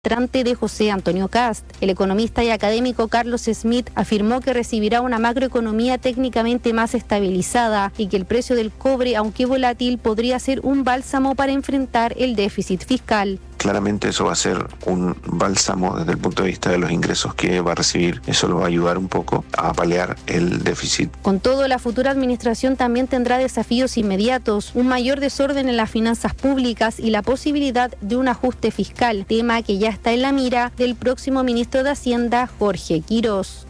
entrante de José Antonio Kast. El economista y académico Carlos Smith afirmó que recibirá una macroeconomía técnicamente más estabilizada y que el precio del cobre, aunque volátil, podría ser un bálsamo para enfrentar el déficit fiscal. Claramente eso va a ser un bálsamo desde el punto de vista de los ingresos que va a recibir. Eso lo va a ayudar un poco a paliar el déficit. Con todo, la futura administración también tendrá desafíos inmediatos, un mayor desorden en las finanzas públicas y la posibilidad de un ajuste fiscal, tema que ya está en la mira del próximo ministro de Hacienda, Jorge Quirós.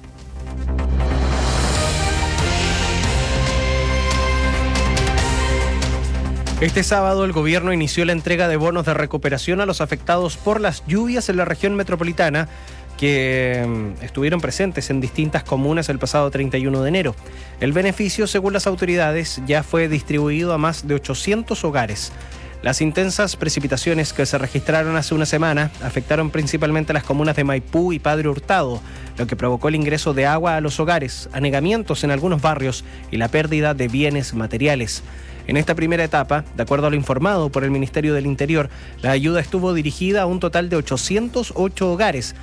Este sábado el gobierno inició la entrega de bonos de recuperación a los afectados por las lluvias en la región metropolitana que estuvieron presentes en distintas comunas el pasado 31 de enero. El beneficio, según las autoridades, ya fue distribuido a más de 800 hogares. Las intensas precipitaciones que se registraron hace una semana afectaron principalmente a las comunas de Maipú y Padre Hurtado, lo que provocó el ingreso de agua a los hogares, anegamientos en algunos barrios y la pérdida de bienes materiales. En esta primera etapa, de acuerdo a lo informado por el Ministerio del Interior, la ayuda estuvo dirigida a un total de 808 hogares,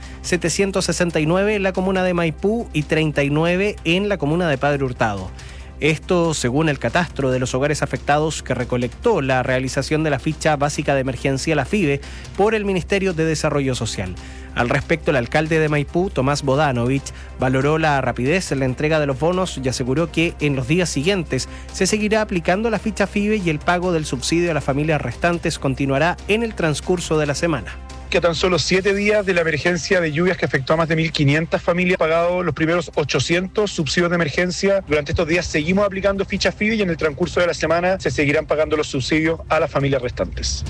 769 en la comuna de Maipú y 39 en la comuna de Padre Hurtado. Esto según el catastro de los hogares afectados que recolectó la realización de la ficha básica de emergencia, la FIBE, por el Ministerio de Desarrollo Social. Al respecto, el alcalde de Maipú, Tomás Bodanovich, valoró la rapidez en la entrega de los bonos y aseguró que en los días siguientes se seguirá aplicando la ficha FIBE y el pago del subsidio a las familias restantes continuará en el transcurso de la semana. Que a tan solo 7 días de la emergencia de lluvias que afectó a más de 1.500 familias, pagado los primeros 800 subsidios de emergencia. Durante estos días seguimos aplicando fichas FIBE y en el transcurso de la semana se seguirán pagando los subsidios a las familias restantes.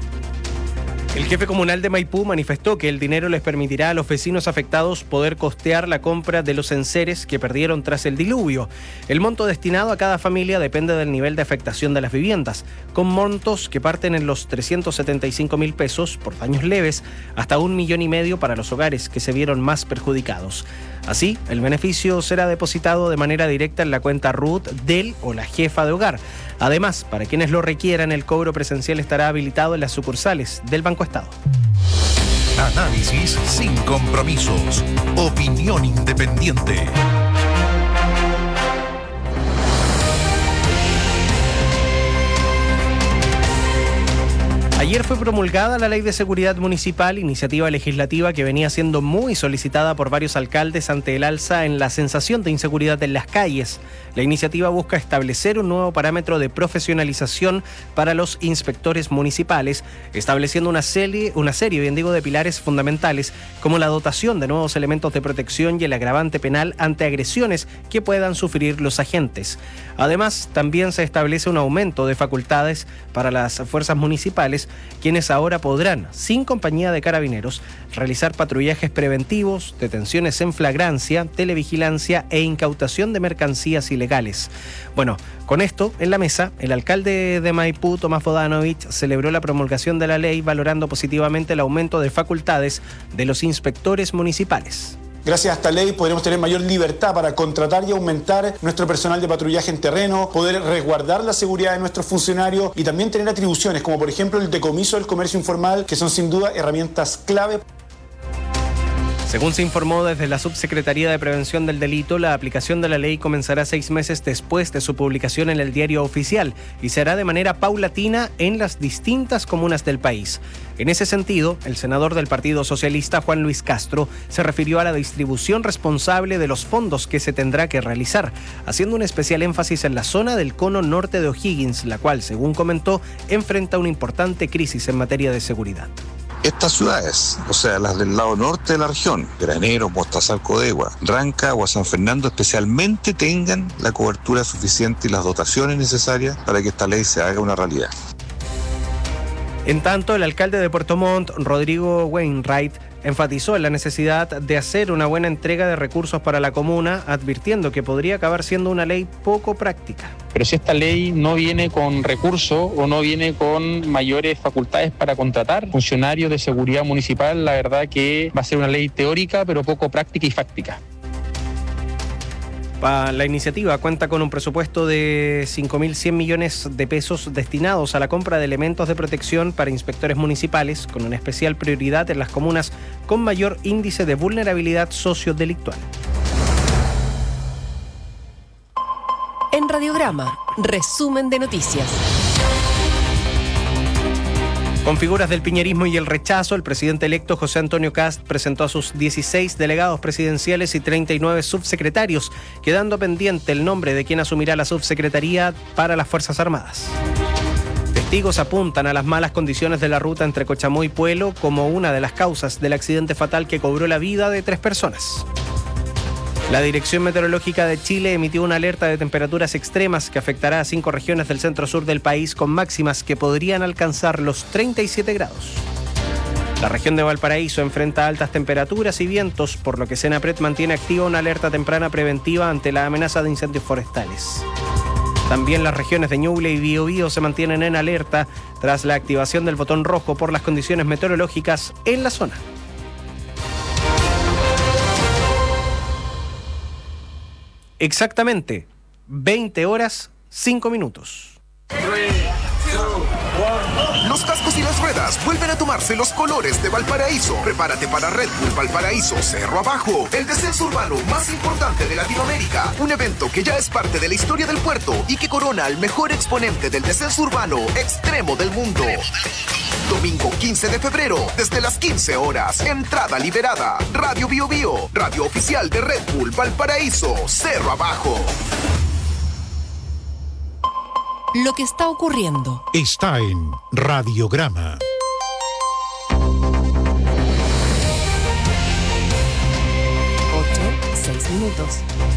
El jefe comunal de Maipú manifestó que el dinero les permitirá a los vecinos afectados poder costear la compra de los enseres que perdieron tras el diluvio. El monto destinado a cada familia depende del nivel de afectación de las viviendas, con montos que parten en los 375.000 pesos por daños leves hasta 1,5 millones para los hogares que se vieron más perjudicados. Así, el beneficio será depositado de manera directa en la cuenta RUT del o la jefa de hogar. Además, para quienes lo requieran, el cobro presencial estará habilitado en las sucursales del Banco Estado. Análisis sin compromisos. Opinión independiente. Ayer fue promulgada la Ley de Seguridad Municipal, iniciativa legislativa que venía siendo muy solicitada por varios alcaldes ante el alza en la sensación de inseguridad en las calles. La iniciativa busca establecer un nuevo parámetro de profesionalización para los inspectores municipales, estableciendo una serie de pilares fundamentales como la dotación de nuevos elementos de protección y el agravante penal ante agresiones que puedan sufrir los agentes. Además, también se establece un aumento de facultades para las fuerzas municipales, quienes ahora podrán, sin compañía de carabineros, realizar patrullajes preventivos, detenciones en flagrancia, televigilancia e incautación de mercancías ilegales. Bueno, con esto en la mesa, el alcalde de Maipú, Tomás Bodanovich, celebró la promulgación de la ley valorando positivamente el aumento de facultades de los inspectores municipales. Gracias a esta ley podremos tener mayor libertad para contratar y aumentar nuestro personal de patrullaje en terreno, poder resguardar la seguridad de nuestros funcionarios y también tener atribuciones como por ejemplo el decomiso del comercio informal, que son sin duda herramientas clave. Según se informó desde la Subsecretaría de Prevención del Delito, la aplicación de la ley comenzará 6 meses después de su publicación en el Diario Oficial y será de manera paulatina en las distintas comunas del país. En ese sentido, el senador del Partido Socialista, Juan Luis Castro, se refirió a la distribución responsable de los fondos que se tendrá que realizar, haciendo un especial énfasis en la zona del cono norte de O'Higgins, la cual, según comentó, enfrenta una importante crisis en materia de seguridad. Estas ciudades, o sea, las del lado norte de la región, Granero, Mostazal, Codegua, Ranca o San Fernando especialmente, tengan la cobertura suficiente y las dotaciones necesarias para que esta ley se haga una realidad. En tanto, el alcalde de Puerto Montt, Rodrigo Wainwright, enfatizó en la necesidad de hacer una buena entrega de recursos para la comuna, advirtiendo que podría acabar siendo una ley poco práctica. Pero si esta ley no viene con recursos o no viene con mayores facultades para contratar funcionarios de seguridad municipal, la verdad que va a ser una ley teórica pero poco práctica y fáctica. La iniciativa cuenta con un presupuesto de 5.100 millones de pesos destinados a la compra de elementos de protección para inspectores municipales, con una especial prioridad en las comunas con mayor índice de vulnerabilidad sociodelictual. En Radiograma, resumen de noticias. Con figuras del piñerismo y el rechazo, el presidente electo José Antonio Kast presentó a sus 16 delegados presidenciales y 39 subsecretarios, quedando pendiente el nombre de quien asumirá la subsecretaría para las Fuerzas Armadas. Testigos apuntan a las malas condiciones de la ruta entre Cochamoy y Puelo como una de las causas del accidente fatal que cobró la vida de 3 personas. La Dirección Meteorológica de Chile emitió una alerta de temperaturas extremas que afectará a 5 regiones del centro-sur del país con máximas que podrían alcanzar los 37 grados. La región de Valparaíso enfrenta altas temperaturas y vientos, por lo que Senapred mantiene activa una alerta temprana preventiva ante la amenaza de incendios forestales. También las regiones de Ñuble y Biobío se mantienen en alerta tras la activación del botón rojo por las condiciones meteorológicas en la zona. Exactamente 20 horas, 5 minutos. Los cascos y las ruedas vuelven a tomarse los colores de Valparaíso. Prepárate para Red Bull Valparaíso Cerro Abajo, el descenso urbano más importante de Latinoamérica. Un evento que ya es parte de la historia del puerto y que corona al mejor exponente del descenso urbano extremo del mundo. Domingo 15 de febrero, desde las 15 horas. Entrada liberada. Radio Bio Bio, radio oficial de Red Bull Valparaíso Cerro Abajo. Lo que está ocurriendo está en Radiograma. 6 minutos.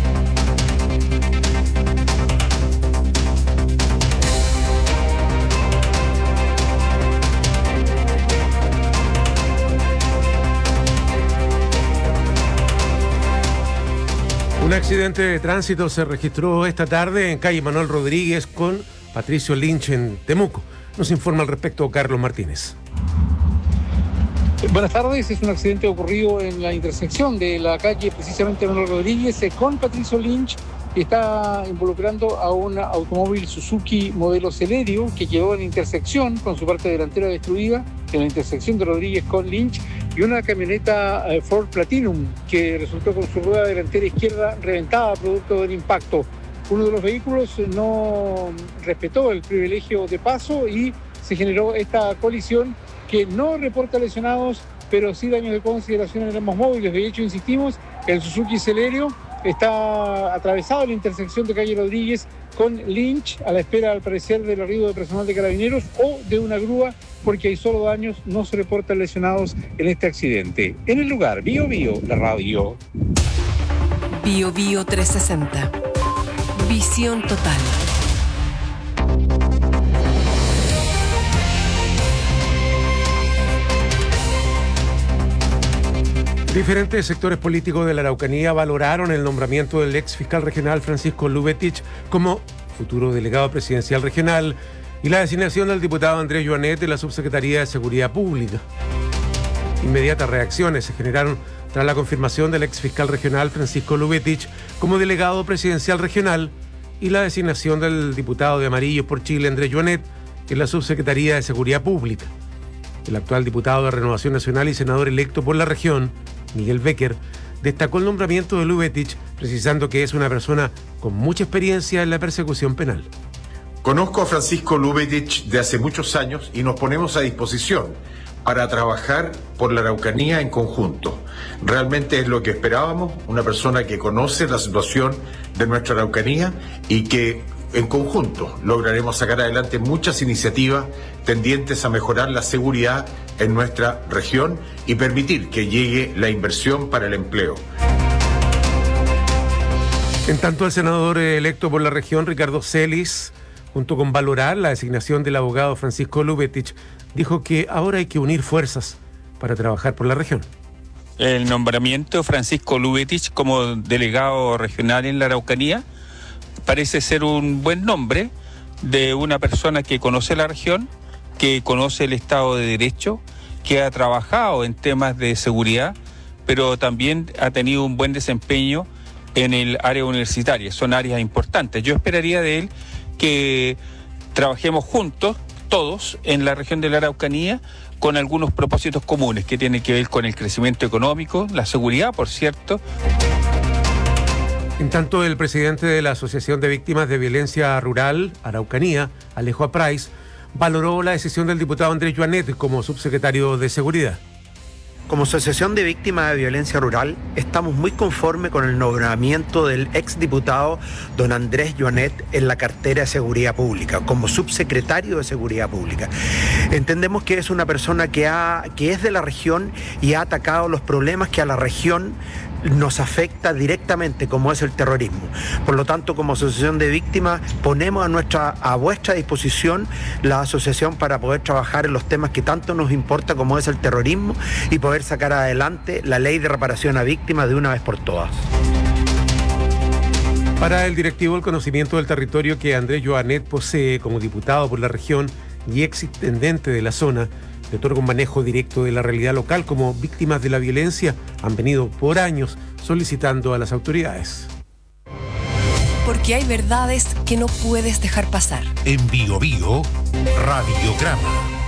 Un accidente de tránsito se registró esta tarde en calle Manuel Rodríguez con Patricio Lynch en Temuco. Nos informa al respecto Carlos Martínez. Buenas tardes, es un accidente ocurrido en la intersección de la calle precisamente Manuel Rodríguez con Patricio Lynch, que está involucrando a un automóvil Suzuki modelo Celerio que quedó en intersección con su parte delantera destruida en la intersección de Rodríguez con Lynch, y una camioneta Ford Platinum que resultó con su rueda delantera izquierda reventada producto del impacto. Uno de los vehículos no respetó el privilegio de paso y se generó esta colisión que no reporta lesionados, pero sí daños de consideración en ambos móviles. De hecho, insistimos, el Suzuki Celerio está atravesado en la intersección de calle Rodríguez con Lynch, a la espera, al parecer, del arribo de personal de carabineros o de una grúa, porque hay solo daños, no se reportan lesionados en este accidente. En el lugar, Bio Bio, la radio. Bio Bio 360. Visión total. Diferentes sectores políticos de la Araucanía valoraron el nombramiento del ex fiscal regional Francisco Lubetich como futuro delegado presidencial regional y la designación del diputado Andrés Joanet de la Subsecretaría de Seguridad Pública. Inmediatas reacciones se generaron tras la confirmación del ex fiscal regional Francisco Lubetich como delegado presidencial regional y la designación del diputado de Amarillos por Chile Andrés Joanet en la Subsecretaría de Seguridad Pública. El actual diputado de Renovación Nacional y senador electo por la región, Miguel Becker, destacó el nombramiento de Lubetich, precisando que es una persona con mucha experiencia en la persecución penal. Conozco a Francisco Lubetich de hace muchos años y nos ponemos a disposición para trabajar por la Araucanía en conjunto. Realmente es lo que esperábamos, una persona que conoce la situación de nuestra Araucanía y que en conjunto lograremos sacar adelante muchas iniciativas tendientes a mejorar la seguridad en nuestra región y permitir que llegue la inversión para el empleo. En tanto, el senador electo por la región, Ricardo Celis, junto con valorar la designación del abogado Francisco Lubetich, dijo que ahora hay que unir fuerzas para trabajar por la región. El nombramiento de Francisco Lubetich como delegado regional en la Araucanía parece ser un buen nombre de una persona que conoce la región, que conoce el Estado de Derecho, que ha trabajado en temas de seguridad, pero también ha tenido un buen desempeño en el área universitaria. Son áreas importantes. Yo esperaría de él que trabajemos juntos, todos, en la región de la Araucanía, con algunos propósitos comunes que tienen que ver con el crecimiento económico, la seguridad, por cierto. En tanto, el presidente de la Asociación de Víctimas de Violencia Rural, Araucanía, Alejo Aprais, valoró la decisión del diputado Andrés Joanet como subsecretario de Seguridad. Como Asociación de Víctimas de Violencia Rural, estamos muy conformes con el nombramiento del exdiputado don Andrés Joanet en la cartera de Seguridad Pública, como subsecretario de Seguridad Pública. Entendemos que es una persona que es de la región y ha atacado los problemas que a la región nos afecta directamente, como es el terrorismo. Por lo tanto, como Asociación de Víctimas, ponemos a vuestra disposición la asociación para poder trabajar en los temas que tanto nos importa, como es el terrorismo, y poder sacar adelante la ley de reparación a víctimas de una vez por todas. Para el directivo, el conocimiento del territorio que Andrés Joanet posee como diputado por la región y exintendente de la zona le otorga un manejo directo de la realidad local. Como víctimas de la violencia han venido por años solicitando a las autoridades. Porque hay verdades que no puedes dejar pasar. En Bio Bio, Radiograma.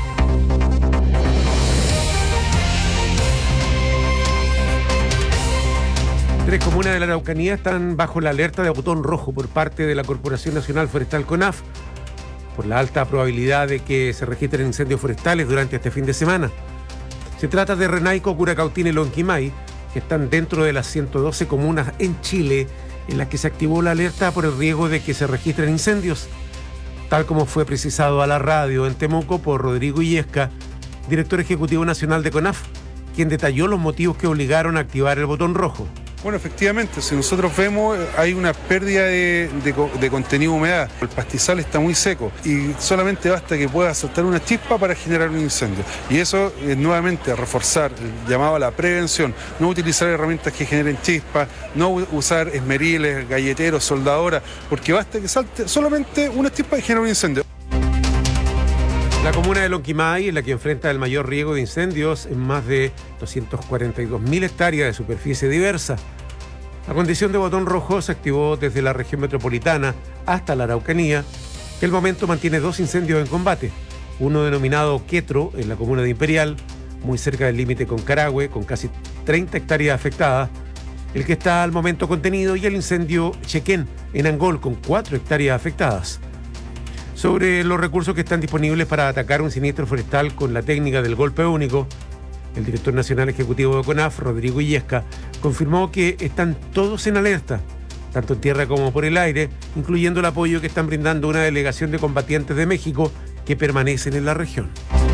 Tres comunas de la Araucanía están bajo la alerta de botón rojo por parte de la Corporación Nacional Forestal CONAF por la alta probabilidad de que se registren incendios forestales durante este fin de semana. Se trata de Renaico, Curacautín y Lonquimay, que están dentro de las 112 comunas en Chile en las que se activó la alerta por el riesgo de que se registren incendios, tal como fue precisado a la radio en Temuco por Rodrigo Illesca, director ejecutivo nacional de CONAF, quien detalló los motivos que obligaron a activar el botón rojo. Bueno, efectivamente, si nosotros vemos, hay una pérdida de contenido de humedad. El pastizal está muy seco y solamente basta que pueda saltar una chispa para generar un incendio. Y eso es nuevamente reforzar el llamado a la prevención, no utilizar herramientas que generen chispas, no usar esmeriles, galleteros, soldadoras, porque basta que salte solamente una chispa y genera un incendio. La comuna de Lonquimay es la que enfrenta el mayor riesgo de incendios en más de 242.000 hectáreas de superficie diversa. La condición de botón rojo se activó desde la región metropolitana hasta la Araucanía, que al momento mantiene 2 incendios en combate. Uno denominado Quetro, en la comuna de Imperial, muy cerca del límite con Carahue, con casi 30 hectáreas afectadas, el que está al momento contenido, y el incendio Chequén, en Angol, con 4 hectáreas afectadas. Sobre los recursos que están disponibles para atacar un siniestro forestal con la técnica del golpe único, el director nacional ejecutivo de CONAF, Rodrigo Illesca, confirmó que están todos en alerta, tanto en tierra como por el aire, incluyendo el apoyo que están brindando una delegación de combatientes de México que permanecen en la región.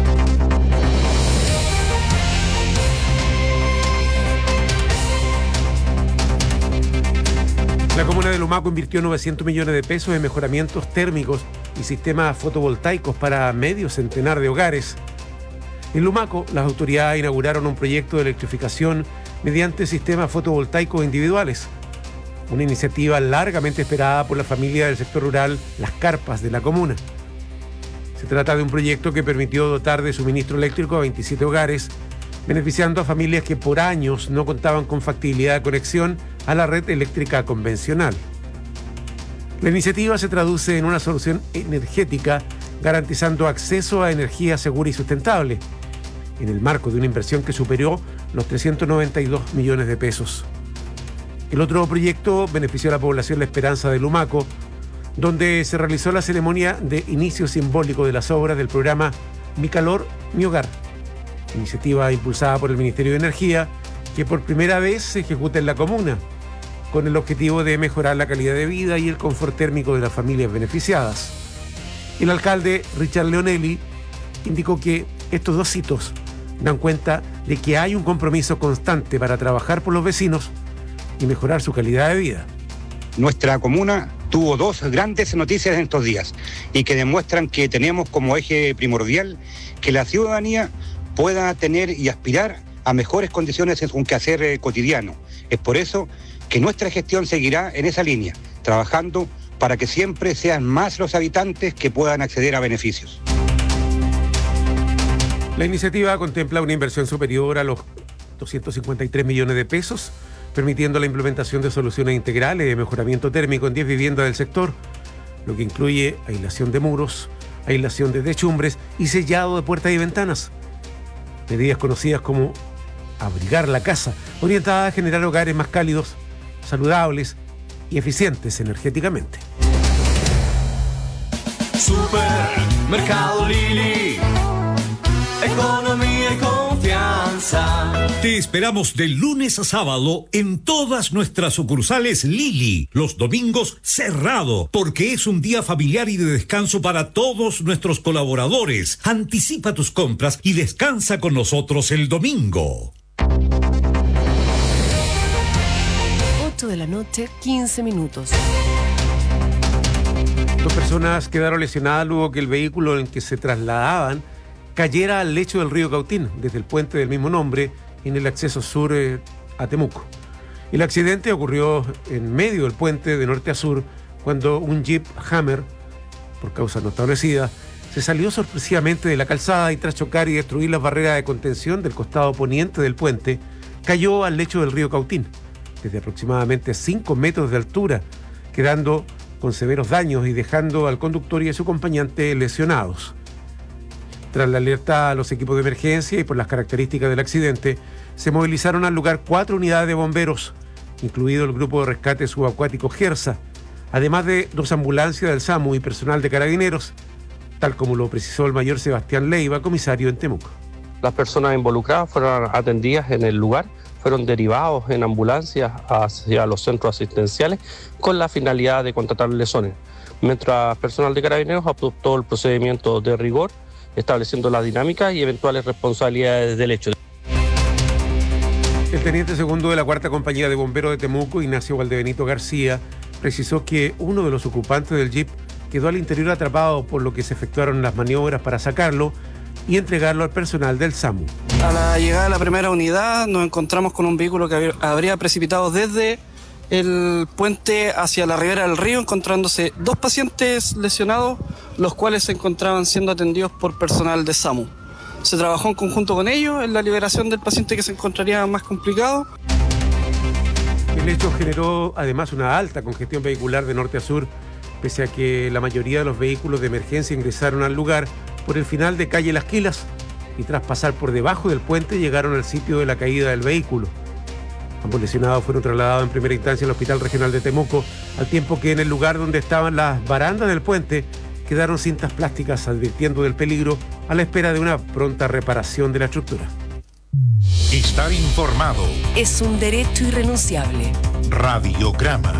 La comuna de Lumaco invirtió 900 millones de pesos en mejoramientos térmicos y sistemas fotovoltaicos para medio centenar de hogares. En Lumaco, las autoridades inauguraron un proyecto de electrificación mediante sistemas fotovoltaicos individuales, una iniciativa largamente esperada por la familia del sector rural Las Carpas de la comuna. Se trata de un proyecto que permitió dotar de suministro eléctrico a 27 hogares, beneficiando a familias que por años no contaban con factibilidad de conexión a la red eléctrica convencional. La iniciativa se traduce en una solución energética garantizando acceso a energía segura y sustentable, en el marco de una inversión que superó los 392 millones de pesos. El otro proyecto benefició a la población La Esperanza de Lumaco, donde se realizó la ceremonia de inicio simbólico de las obras del programa Mi Calor, Mi Hogar, iniciativa impulsada por el Ministerio de Energía, que por primera vez se ejecuta en la comuna, con el objetivo de mejorar la calidad de vida y el confort térmico de las familias beneficiadas. El alcalde Richard Leonelli indicó que estos 2 hitos dan cuenta de que hay un compromiso constante para trabajar por los vecinos y mejorar su calidad de vida. Nuestra comuna tuvo 2 grandes noticias en estos días y que demuestran que tenemos como eje primordial que la ciudadanía pueda tener y aspirar a mejores condiciones en su quehacer cotidiano. Es por eso que nuestra gestión seguirá en esa línea, trabajando para que siempre sean más los habitantes que puedan acceder a beneficios. La iniciativa contempla una inversión superior a los 253 millones de pesos permitiendo la implementación de soluciones integrales de mejoramiento térmico en 10 viviendas del sector, lo que incluye aislación de muros, aislación de techumbres y sellado de puertas y ventanas. Medidas conocidas como abrigar la casa, orientadas a generar hogares más cálidos, saludables y eficientes energéticamente. Supermercado Lili, economía y confianza. Te esperamos de lunes a sábado en todas nuestras sucursales Lili. Los domingos cerrado, porque es un día familiar y de descanso para todos nuestros colaboradores. Anticipa tus compras y descansa con nosotros el domingo. 8 de la noche, 15 minutos. 2 personas quedaron lesionadas luego que el vehículo en que se trasladaban cayera al lecho del río Cautín, desde el puente del mismo nombre, en el acceso sur a Temuco. El accidente ocurrió en medio del puente de norte a sur, cuando un Jeep Hammer, por causa no establecida, se salió sorpresivamente de la calzada y tras chocar y destruir las barreras de contención del costado poniente del puente, cayó al lecho del río Cautín, desde aproximadamente 5 metros de altura, quedando con severos daños y dejando al conductor y a su acompañante lesionados. Tras la alerta a los equipos de emergencia y por las características del accidente, se movilizaron al lugar 4 unidades de bomberos, incluido el grupo de rescate subacuático Gersa, además de 2 ambulancias del SAMU y personal de carabineros, tal como lo precisó el mayor Sebastián Leiva, comisario en Temuco. Las personas involucradas fueron atendidas en el lugar, fueron derivados en ambulancias hacia los centros asistenciales con la finalidad de contratar lesiones, mientras personal de carabineros adoptó el procedimiento de rigor, estableciendo las dinámicas y eventuales responsabilidades del hecho. El teniente segundo de la 4ª Compañía de Bomberos de Temuco, Ignacio Valdebenito García, precisó que uno de los ocupantes del Jeep quedó al interior atrapado, por lo que se efectuaron las maniobras para sacarlo y entregarlo al personal del SAMU. A la llegada de la primera unidad nos encontramos con un vehículo que habría precipitado desde el puente hacia la ribera del río, encontrándose 2 pacientes lesionados, los cuales se encontraban siendo atendidos por personal de SAMU. Se trabajó en conjunto con ellos en la liberación del paciente que se encontraría más complicado. El hecho generó además una alta congestión vehicular de norte a sur, pese a que la mayoría de los vehículos de emergencia ingresaron al lugar por el final de calle Las Quilas y tras pasar por debajo del puente llegaron al sitio de la caída del vehículo. Ambos lesionados fueron trasladados en primera instancia al Hospital Regional de Temuco, al tiempo que en el lugar donde estaban las barandas del puente quedaron cintas plásticas advirtiendo del peligro a la espera de una pronta reparación de la estructura. Estar informado es un derecho irrenunciable. Radiograma.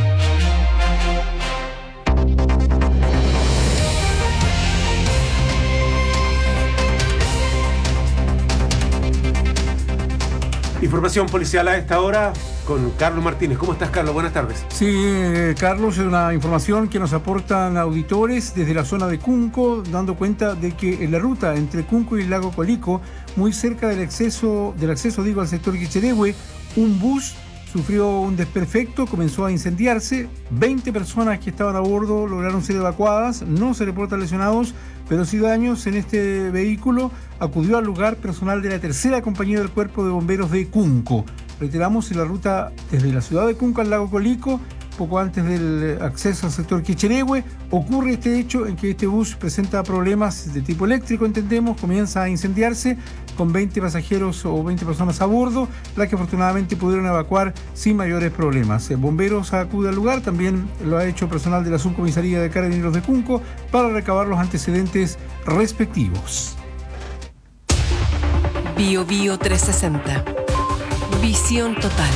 Información policial a esta hora con Carlos Martínez. ¿Cómo estás, Carlos? Buenas tardes. Sí, Carlos, es una información que nos aportan auditores desde la zona de Cunco, dando cuenta de que en la ruta entre Cunco y el lago Colico, muy cerca del acceso al sector Quicherehue, un bus sufrió un desperfecto, comenzó a incendiarse. 20 personas que estaban a bordo lograron ser evacuadas, no se reportan lesionados, pero sí daños en este vehículo. Acudió al lugar personal de la 3ª Compañía del Cuerpo de Bomberos de Cunco. Reiteramos, en la ruta desde la ciudad de Cunco al lago Colico, poco antes del acceso al sector Quicherehue, ocurre este hecho en que este bus presenta problemas de tipo eléctrico, entendemos, comienza a incendiarse con 20 pasajeros o 20 personas a bordo, las que afortunadamente pudieron evacuar sin mayores problemas. Bomberos acude al lugar, también lo ha hecho personal de la Subcomisaría de Carabineros de Cunco para recabar los antecedentes respectivos. Bio Bio 360. Visión total.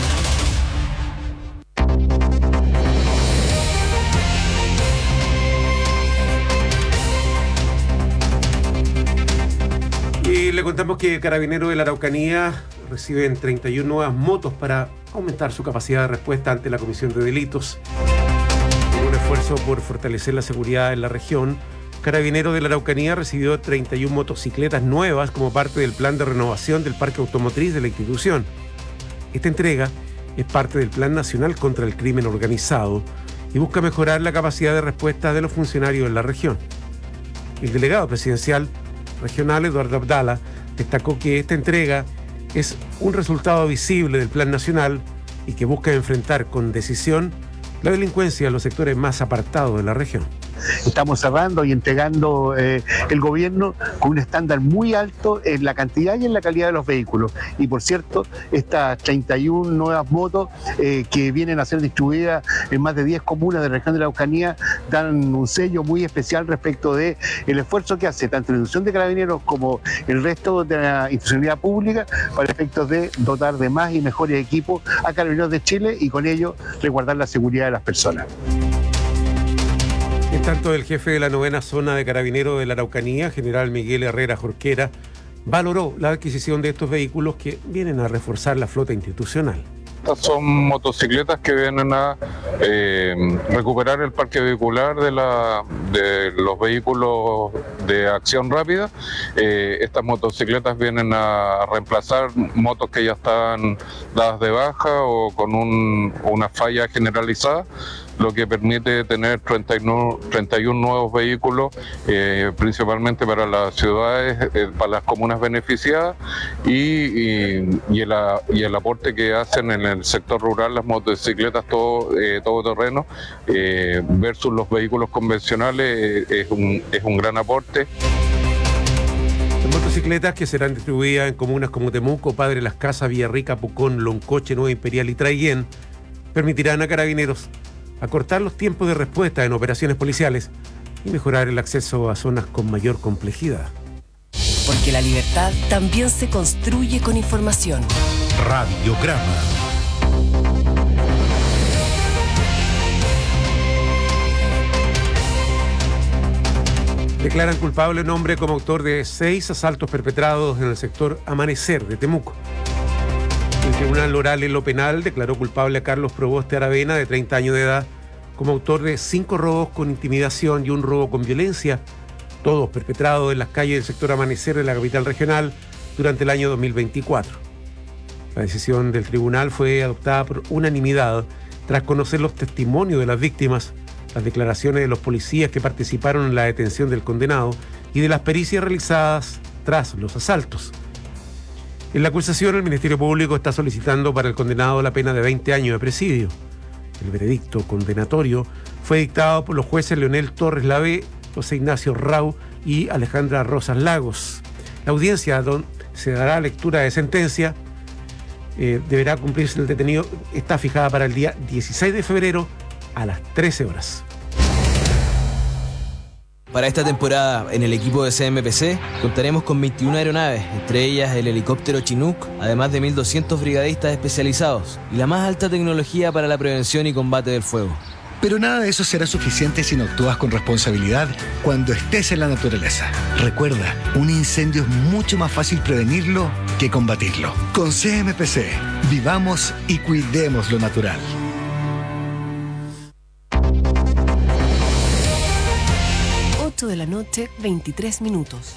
Y le contamos que Carabineros de la Araucanía reciben 31 nuevas motos para aumentar su capacidad de respuesta ante la comisión de delitos. En un esfuerzo por fortalecer la seguridad en la región, Carabineros de la Araucanía recibió 31 motocicletas nuevas como parte del plan de renovación del parque automotriz de la institución. Esta entrega es parte del Plan Nacional contra el Crimen Organizado y busca mejorar la capacidad de respuesta de los funcionarios en la región. El delegado presidencial regional, Eduardo Abdala, destacó que esta entrega es un resultado visible del Plan Nacional y que busca enfrentar con decisión la delincuencia en los sectores más apartados de la región. Estamos cerrando y entregando el gobierno con un estándar muy alto en la cantidad y en la calidad de los vehículos. Y por cierto, estas 31 nuevas motos que vienen a ser distribuidas en más de 10 comunas de la región de la Araucanía dan un sello muy especial respecto de el esfuerzo que hace tanto la institución de Carabineros como el resto de la institucionalidad pública para efectos de dotar de más y mejores equipos a Carabineros de Chile y con ello resguardar la seguridad de las personas. En tanto, el jefe de la 9ª Zona de Carabineros de la Araucanía, general Miguel Herrera Jorquera, valoró la adquisición de estos vehículos que vienen a reforzar la flota institucional. Estas son motocicletas que vienen a recuperar el parque vehicular de los vehículos de acción rápida. Estas motocicletas vienen a reemplazar motos que ya están dadas de baja o con una falla generalizada, lo que permite tener 31 nuevos vehículos, principalmente para las ciudades, para las comunas beneficiadas y el aporte que hacen en el sector rural las motocicletas todoterreno versus los vehículos convencionales es un gran aporte. Las motocicletas que serán distribuidas en comunas como Temuco, Padre Las Casas, Villarrica, Pucón, Loncoche, Nueva Imperial y Traiguén permitirán a Carabineros acortar los tiempos de respuesta en operaciones policiales y mejorar el acceso a zonas con mayor complejidad. Porque la libertad también se construye con información. Radiograma. Declaran culpable a un hombre como autor de 6 asaltos perpetrados en el sector Amanecer de Temuco. El Tribunal Oral en lo Penal declaró culpable a Carlos Proboste Aravena, de 30 años de edad, como autor de 5 robos con intimidación y un robo con violencia, todos perpetrados en las calles del sector Amanecer de la capital regional durante el año 2024. La decisión del tribunal fue adoptada por unanimidad tras conocer los testimonios de las víctimas, las declaraciones de los policías que participaron en la detención del condenado y de las pericias realizadas tras los asaltos. En la acusación, el Ministerio Público está solicitando para el condenado la pena de 20 años de presidio. El veredicto condenatorio fue dictado por los jueces Leonel Torres Lavé, José Ignacio Rau y Alejandra Rosas Lagos. La audiencia donde se dará lectura de sentencia deberá cumplirse el detenido, está fijada para el día 16 de febrero a las 13 horas. Para esta temporada, en el equipo de CMPC, contaremos con 21 aeronaves, entre ellas el helicóptero Chinook, además de 1.200 brigadistas especializados y la más alta tecnología para la prevención y combate del fuego. Pero nada de eso será suficiente si no actúas con responsabilidad cuando estés en la naturaleza. Recuerda, un incendio es mucho más fácil prevenirlo que combatirlo. Con CMPC, vivamos y cuidemos lo natural. De la noche, 23 minutos.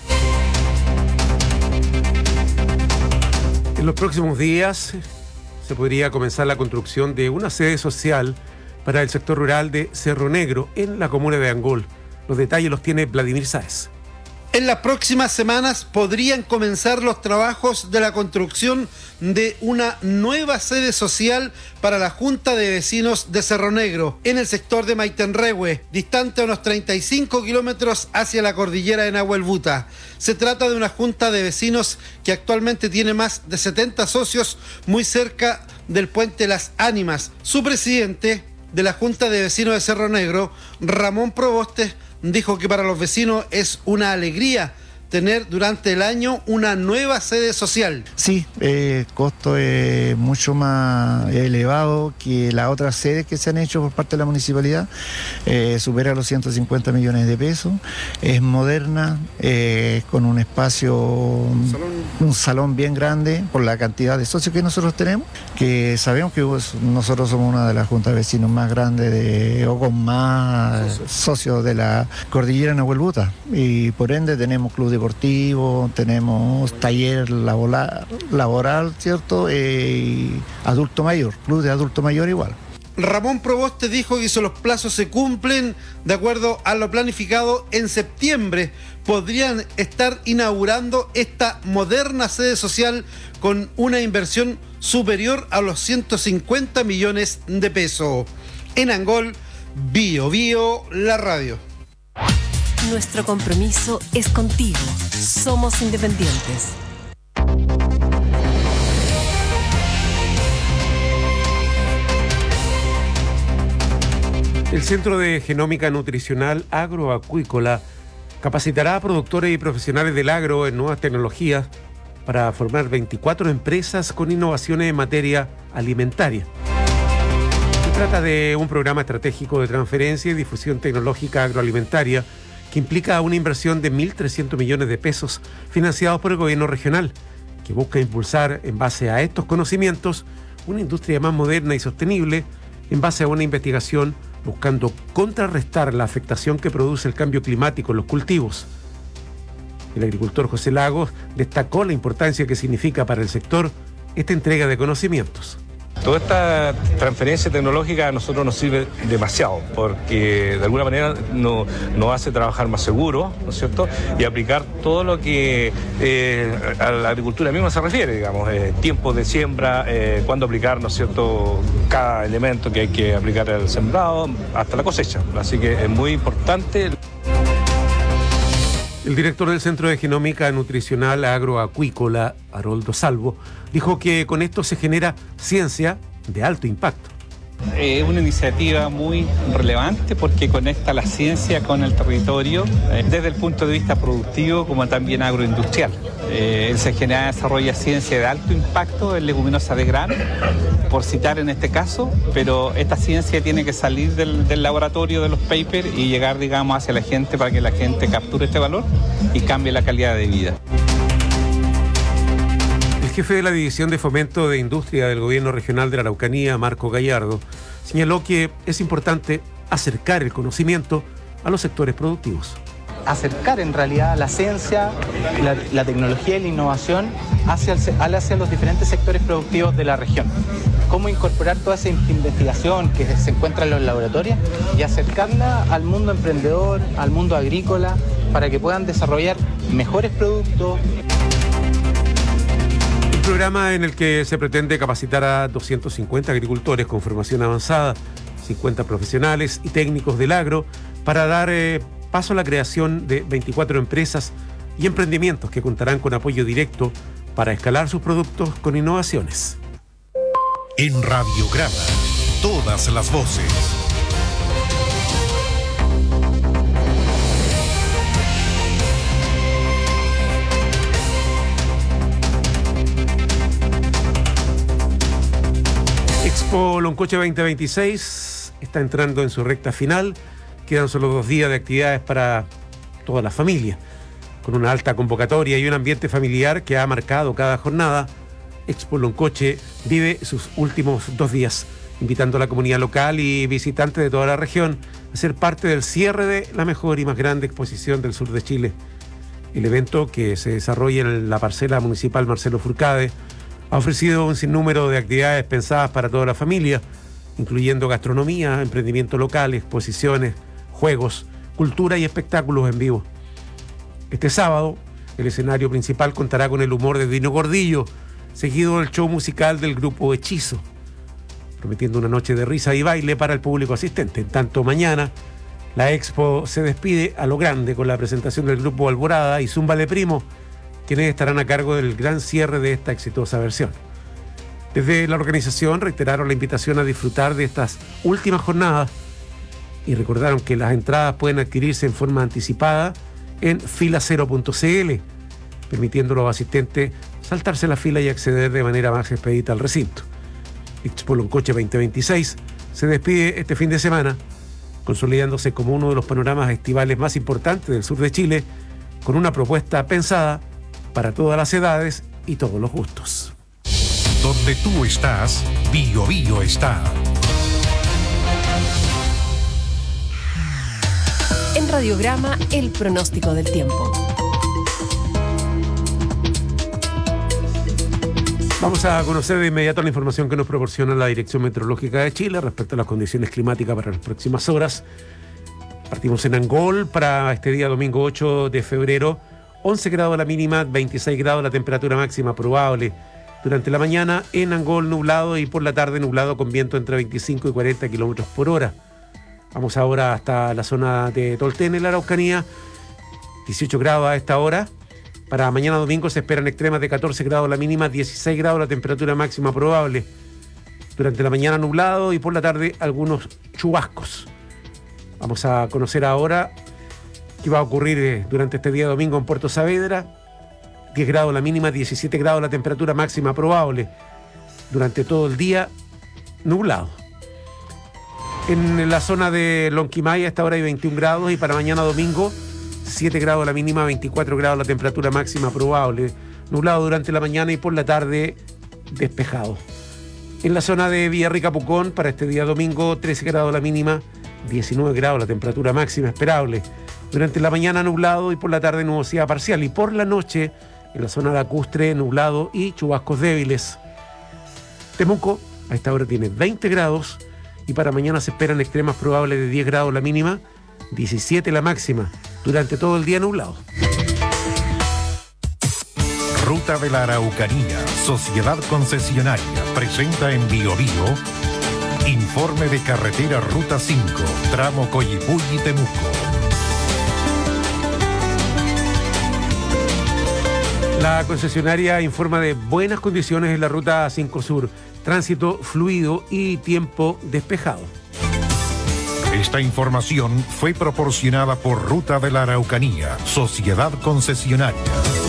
En los próximos días se podría comenzar la construcción de una sede social para el sector rural de Cerro Negro en la comuna de Angol. Los detalles los tiene Vladimir Sáez. En las próximas semanas podrían comenzar los trabajos de la construcción de una nueva sede social para la Junta de Vecinos de Cerro Negro, en el sector de Maitenrehue, distante a unos 35 kilómetros hacia la cordillera de Nahuelbuta. Se trata de una Junta de Vecinos que actualmente tiene más de 70 socios muy cerca del puente Las Ánimas. Su presidente de la Junta de Vecinos de Cerro Negro, Ramón Proboste, dijo que para los vecinos es una alegría tener durante el año una nueva sede social. Sí, el costo es mucho más elevado que las otras sedes que se han hecho por parte de la municipalidad, supera los 150 millones de pesos, es moderna, con un espacio, un salón bien grande por la cantidad de socios que nosotros tenemos, que sabemos que nosotros somos una de las juntas de vecinos más grandes o con más socios de la cordillera Nahuelbuta, y por ende tenemos club deportivo, tenemos taller laboral, ¿cierto? Y adulto mayor, club de adulto mayor igual. Ramón Proboste dijo que si los plazos se cumplen de acuerdo a lo planificado en septiembre, podrían estar inaugurando esta moderna sede social con una inversión superior a los 150 millones de pesos. En Angol, Bio Bio, la radio. Nuestro compromiso es contigo. Somos independientes. El Centro de Genómica Nutricional Agroacuícola capacitará a productores y profesionales del agro en nuevas tecnologías para formar 24 empresas con innovaciones en materia alimentaria. Se trata de un programa estratégico de transferencia y difusión tecnológica agroalimentaria que implica una inversión de 1.300 millones de pesos financiados por el gobierno regional, que busca impulsar, en base a estos conocimientos, una industria más moderna y sostenible en base a una investigación buscando contrarrestar la afectación que produce el cambio climático en los cultivos. El agricultor José Lagos destacó la importancia que significa para el sector esta entrega de conocimientos. Toda esta transferencia tecnológica a nosotros nos sirve demasiado porque de alguna manera nos hace trabajar más seguro, ¿no es cierto? Y aplicar todo lo que a la agricultura misma se refiere, digamos, tiempo de siembra, cuándo aplicar, ¿no es cierto?, cada elemento que hay que aplicar al sembrado hasta la cosecha. Así que es muy importante. El director del Centro de Genómica Nutricional Agroacuícola, Haroldo Salvo, dijo que con esto se genera ciencia de alto impacto. Es una iniciativa muy relevante porque conecta la ciencia con el territorio desde el punto de vista productivo como también agroindustrial. El CGNA desarrolla ciencia de alto impacto en leguminosa de grano, por citar en este caso, pero esta ciencia tiene que salir del laboratorio de los papers y llegar, digamos, hacia la gente para que la gente capture este valor y cambie la calidad de vida. El jefe de la División de Fomento de Industria del Gobierno Regional de la Araucanía, Marco Gallardo, señaló que es importante acercar el conocimiento a los sectores productivos. Acercar en realidad la ciencia, la tecnología y la innovación hacia los diferentes sectores productivos de la región. Cómo incorporar toda esa investigación que se encuentra en los laboratorios y acercarla al mundo emprendedor, al mundo agrícola, para que puedan desarrollar mejores productos. Un programa en el que se pretende capacitar a 250 agricultores con formación avanzada, 50 profesionales y técnicos del agro, para dar paso a la creación de 24 empresas y emprendimientos que contarán con apoyo directo para escalar sus productos con innovaciones. En Radiograma, todas las voces. Expo Loncoche 2026 está entrando en su recta final. Quedan solo 2 días de actividades para toda la familia. Con una alta convocatoria y un ambiente familiar que ha marcado cada jornada, Expo Loncoche vive sus últimos 2 días, invitando a la comunidad local y visitantes de toda la región a ser parte del cierre de la mejor y más grande exposición del sur de Chile. El evento, que se desarrolla en la parcela municipal Marcelo Furcade, ha ofrecido un sinnúmero de actividades pensadas para toda la familia, incluyendo gastronomía, emprendimiento local, exposiciones, juegos, cultura y espectáculos en vivo. Este sábado, el escenario principal contará con el humor de Dino Gordillo, seguido del show musical del grupo Hechizo, prometiendo una noche de risa y baile para el público asistente. En tanto, mañana, la Expo se despide a lo grande con la presentación del grupo Alborada y Zumba de Primo, quienes estarán a cargo del gran cierre de esta exitosa versión. Desde la organización reiteraron la invitación a disfrutar de estas últimas jornadas y recordaron que las entradas pueden adquirirse en forma anticipada en filacero.cl, permitiendo a los asistentes saltarse la fila y acceder de manera más expedita al recinto. Expo Loncoche 2026 se despide este fin de semana, consolidándose como uno de los panoramas estivales más importantes del sur de Chile, con una propuesta pensada para todas las edades y todos los gustos. Donde tú estás, Bio Bio está. En Radiograma, el pronóstico del tiempo. Vamos a conocer de inmediato la información que nos proporciona la Dirección Meteorológica de Chile respecto a las condiciones climáticas para las próximas horas. Partimos en Angol para este día domingo 8 de febrero. 11 grados la mínima, 26 grados la temperatura máxima probable. Durante la mañana en Angol nublado y por la tarde nublado con viento entre 25 y 40 kilómetros por hora. Vamos ahora hasta la zona de Tolten, en la Araucanía. 18 grados a esta hora. Para mañana domingo se esperan extremas de 14 grados la mínima, 16 grados la temperatura máxima probable. Durante la mañana nublado y por la tarde algunos chubascos. Vamos a conocer ahora qué va a ocurrir durante este día domingo en Puerto Saavedra. 10 grados la mínima, 17 grados la temperatura máxima probable. Durante todo el día nublado. En la zona de Lonquimay a esta hora hay 21 grados y para mañana domingo 7 grados la mínima, 24 grados la temperatura máxima probable. Nublado durante la mañana y por la tarde despejado. En la zona de Villarrica Pucón para este día domingo 13 grados la mínima, 19 grados la temperatura máxima esperable. Durante la mañana nublado y por la tarde nubosidad parcial. Y por la noche en la zona lacustre nublado y chubascos débiles. Temuco a esta hora tiene 20 grados y para mañana se esperan extremas probables de 10 grados la mínima, 17 la máxima. Durante todo el día nublado. Ruta de la Araucanía, Sociedad Concesionaria, presenta en Biobío informe de carretera Ruta 5, tramo Coyipulli-Temuco. La concesionaria informa de buenas condiciones en la Ruta 5 Sur, tránsito fluido y tiempo despejado. Esta información fue proporcionada por Ruta de la Araucanía, Sociedad Concesionaria.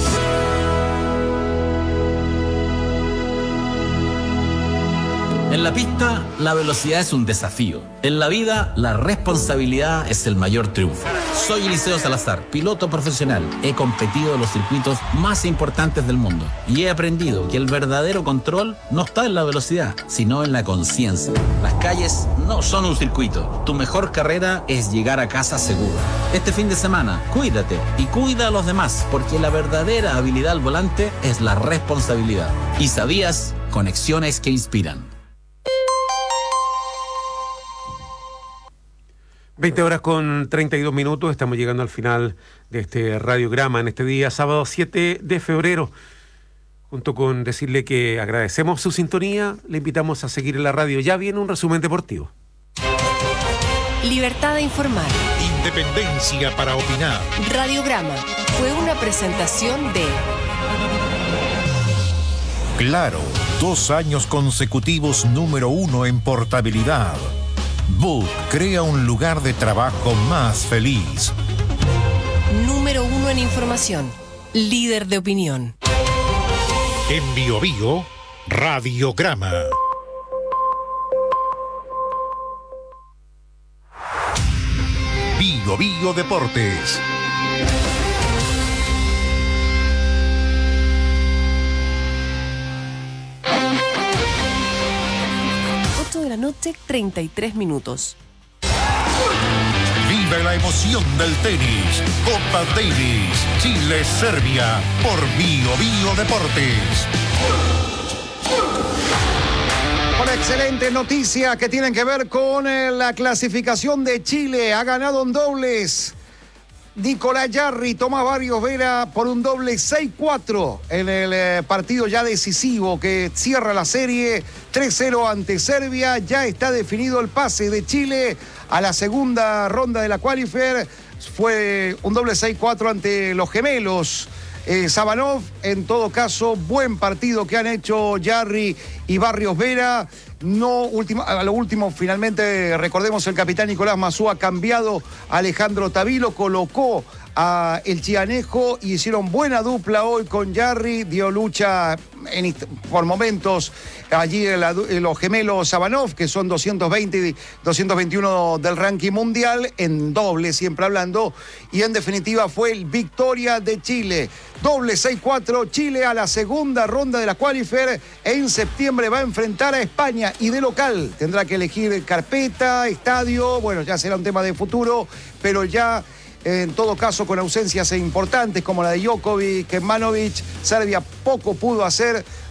En la pista, la velocidad es un desafío. En la vida, la responsabilidad es el mayor triunfo. Soy Eliseo Salazar, piloto profesional. He competido en los circuitos más importantes del mundo y he aprendido que el verdadero control no está en la velocidad, sino en la conciencia. Las calles no son un circuito. Tu mejor carrera es llegar a casa seguro. Este fin de semana, cuídate y cuida a los demás, porque la verdadera habilidad al volante es la responsabilidad. ¿Y sabías? Conexiones que inspiran. 20 horas con 32 minutos, estamos llegando al final de este radiograma en este día, sábado 7 de febrero. Junto con decirle que agradecemos su sintonía, le invitamos a seguir en la radio. Ya viene un resumen deportivo. Libertad de informar. Independencia para opinar. Radiograma fue una presentación de Claro, 2 años consecutivos número 1 en portabilidad. Book crea un lugar de trabajo más feliz. Número 1 en información. Líder de opinión. En Biobío, Radiograma. Biobío Deportes. De la noche, 33 minutos. Vive la emoción del tenis. Copa Davis, Chile-Serbia, por Biobío Deportes. Una excelente noticia que tienen que ver con la clasificación de Chile. Ha ganado en dobles Nicolás Jarry, Tomás Barrios Vera por un doble 6-4 en el partido ya decisivo que cierra la serie 3-0 ante Serbia. Ya está definido el pase de Chile a la segunda ronda de la qualifier. Fue un doble 6-4 ante los gemelos Sabanov. En todo caso, buen partido que han hecho Jarry y Barrios Vera. A lo último, finalmente, recordemos, el capitán Nicolás Mazú ha cambiado a Alejandro Tavilo, colocó a el Chianejo y hicieron buena dupla hoy con Jarry. Dio lucha por momentos allí en los gemelos Sabanov, que son 220 y 221 del ranking mundial, en doble siempre hablando, y en definitiva fue el victoria de Chile. Doble 6-4, Chile a la segunda ronda de la qualifier. En septiembre va a enfrentar a España y de local tendrá que elegir carpeta, estadio, bueno, ya será un tema de futuro, pero ya en todo caso con ausencias importantes como la de Djokovic, Kecmanovic. Serbia poco pudo hacer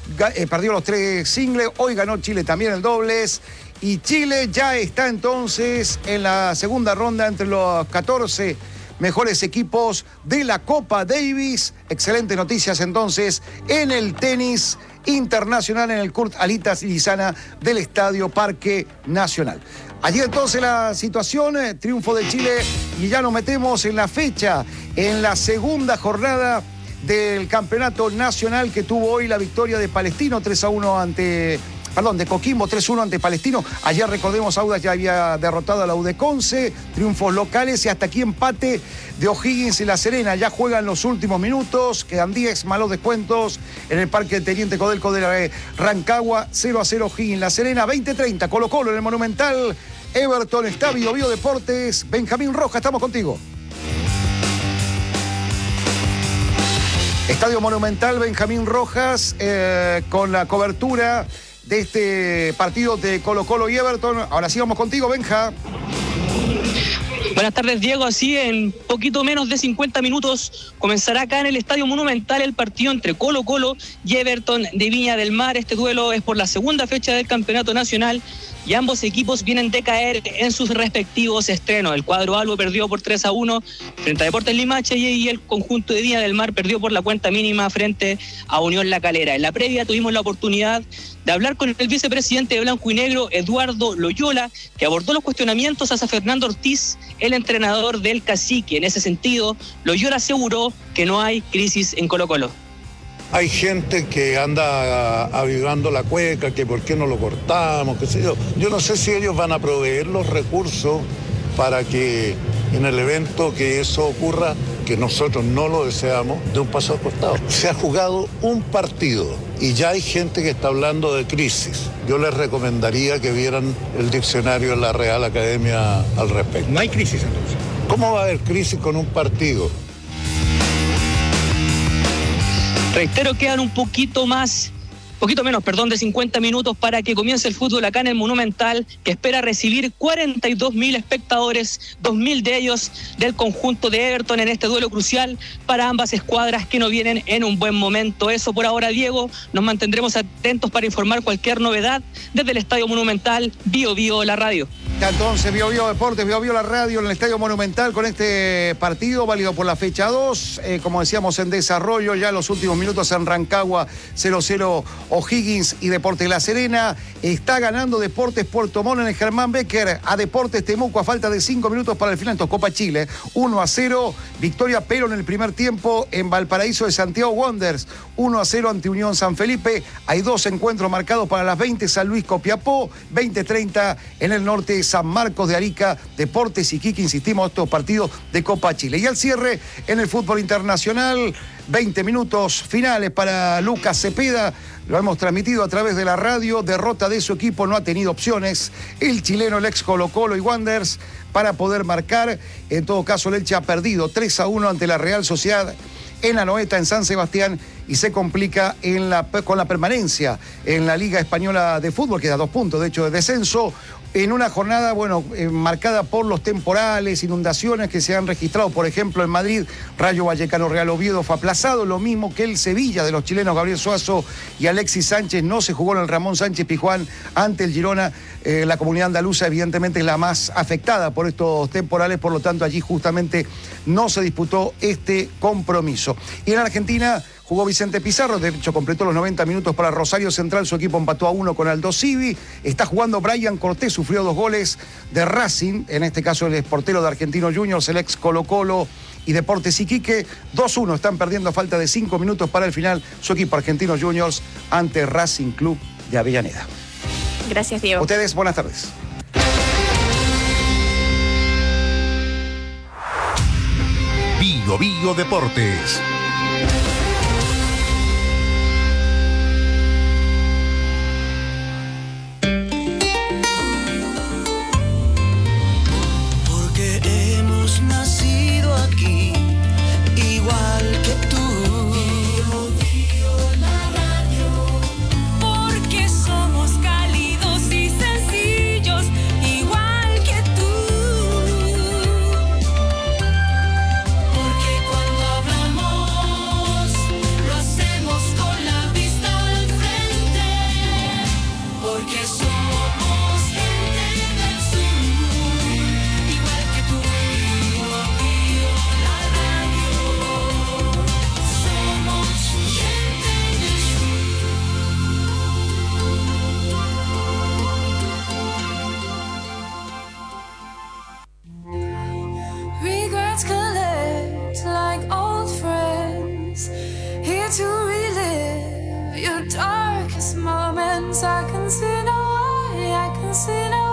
perdió los 3 singles, hoy ganó Chile también el dobles. Y Chile ya está entonces en la segunda ronda entre los 14 mejores equipos de la Copa Davis. Excelentes noticias entonces en el tenis internacional en el Kurt Alitas Lizana del Estadio Parque Nacional. Allí entonces la situación, triunfo de Chile, y ya nos metemos en la fecha, en la segunda jornada del campeonato nacional, que tuvo hoy la victoria de Palestino 3-1 de Coquimbo 3-1 ante Palestino. Ayer, recordemos, Audax ya había derrotado a la U de Conce, triunfos locales, y hasta aquí empate de O'Higgins y La Serena. Ya juegan los últimos minutos, quedan 10 malos descuentos en el Parque Teniente Codelco de Rancagua. 0-0 O'Higgins, La Serena. 20-30 Colo-Colo en el Monumental. Everton está Bio Deportes. Benjamín Rojas, estamos contigo. Estadio Monumental, Benjamín Rojas, con la cobertura de este partido de Colo-Colo y Everton. Ahora sí vamos contigo, Benja. Buenas tardes, Diego. Así, en poquito menos de 50 minutos comenzará acá en el Estadio Monumental el partido entre Colo-Colo y Everton de Viña del Mar. Este duelo es por la segunda fecha del campeonato nacional y ambos equipos vienen de caer en sus respectivos estrenos. El cuadro albo perdió por 3-1 frente a Deportes Limache y el conjunto de Viña del Mar perdió por la cuenta mínima frente a Unión La Calera. En la previa tuvimos la oportunidad de hablar con el vicepresidente de Blanco y Negro, Eduardo Loyola, que abordó los cuestionamientos hacia Fernando Ortiz, el entrenador del Cacique. En ese sentido, Loyola aseguró que no hay crisis en Colo-Colo. Hay gente que anda avivando la cueca, que por qué no lo cortamos, qué sé yo. Yo no sé si ellos van a proveer los recursos para que en el evento que eso ocurra, que nosotros no lo deseamos, de un paso al costado. Se ha jugado un partido y ya hay gente que está hablando de crisis. Yo les recomendaría que vieran el diccionario de la Real Academia al respecto. ¿No hay crisis entonces? ¿Cómo va a haber crisis con un partido? Reitero, quedan un poquito menos de 50 minutos para que comience el fútbol acá en el Monumental, que espera recibir 42.000 espectadores, 2.000 de ellos del conjunto de Everton en este duelo crucial para ambas escuadras que no vienen en un buen momento. Eso por ahora, Diego. Nos mantendremos atentos para informar cualquier novedad desde el Estadio Monumental. Bio la radio. Ya entonces, Bio Deportes, Bio la radio en el Estadio Monumental con este partido válido por la fecha 2. Como decíamos, en desarrollo ya en los últimos minutos en Rancagua, 0-0 O'Higgins y Deportes La Serena. Está ganando Deportes Puerto Montt en el Germán Becker a Deportes Temuco a falta de 5 minutos para el final. Esto es Copa Chile. 1-0, victoria pero en el primer tiempo en Valparaíso de Santiago Wanderers. 1-0 ante Unión San Felipe. Hay 2 encuentros marcados para las 20, San Luis Copiapó, 20-30 en el norte, San Marcos de Arica, Deportes Iquique. Insistimos, estos partidos de Copa Chile. Y al cierre en el fútbol internacional, 20 minutos finales para Lucas Cepeda. Lo hemos transmitido a través de la radio. Derrota de su equipo, no ha tenido opciones el chileno, el ex Colo-Colo y Wanderers para poder marcar. En todo caso, el Elche ha perdido 3-1 ante la Real Sociedad en Anoeta, en San Sebastián, y se complica con la permanencia en la Liga Española de Fútbol, que da 2 puntos, de hecho, de descenso. En una jornada, marcada por los temporales, inundaciones que se han registrado, por ejemplo, en Madrid, Rayo Vallecano Real Oviedo fue aplazado, lo mismo que el Sevilla de los chilenos Gabriel Suazo y Alexis Sánchez. No se jugó en el Ramón Sánchez Pizjuán ante el Girona. La comunidad andaluza evidentemente es la más afectada por estos temporales, por lo tanto allí justamente no se disputó este compromiso. Y en Argentina jugó Vicente Pizarro, de hecho completó los 90 minutos para Rosario Central, su equipo empató a 1 con Aldo Civi. Está jugando Brian Cortés, sufrió 2 goles de Racing, en este caso el portero de Argentinos Juniors, el ex Colo-Colo y Deportes Iquique. 2-1, están perdiendo a falta de 5 minutos para el final su equipo Argentinos Juniors ante Racing Club de Avellaneda. Gracias, Diego. Ustedes, buenas tardes. Bio Deportes. Porque somos gente del sur, igual que tú, Bio la radio. Somos gente del sur. Regrets collect like old friends, here to relive your darkest moments. I can see no way, I can see no